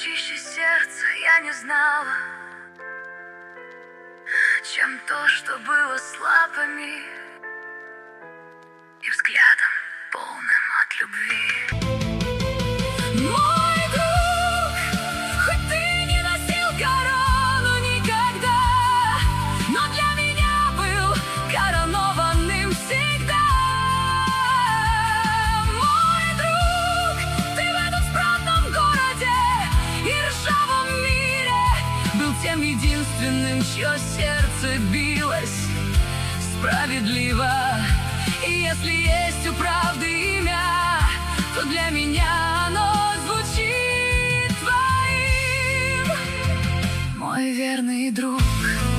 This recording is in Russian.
чище сердца я не знала, чем то, что было с лапами и взглядом, полным от любви. Мой друг, хоть ты не носил корону никогда, но для меня был коронованным всегда. Мой друг, ты в этом справном городе и ржавом мире был тем единственным, чье сердце билось справедливо. И если есть у правды имя, то для меня оно звучит твоим, мой верный друг.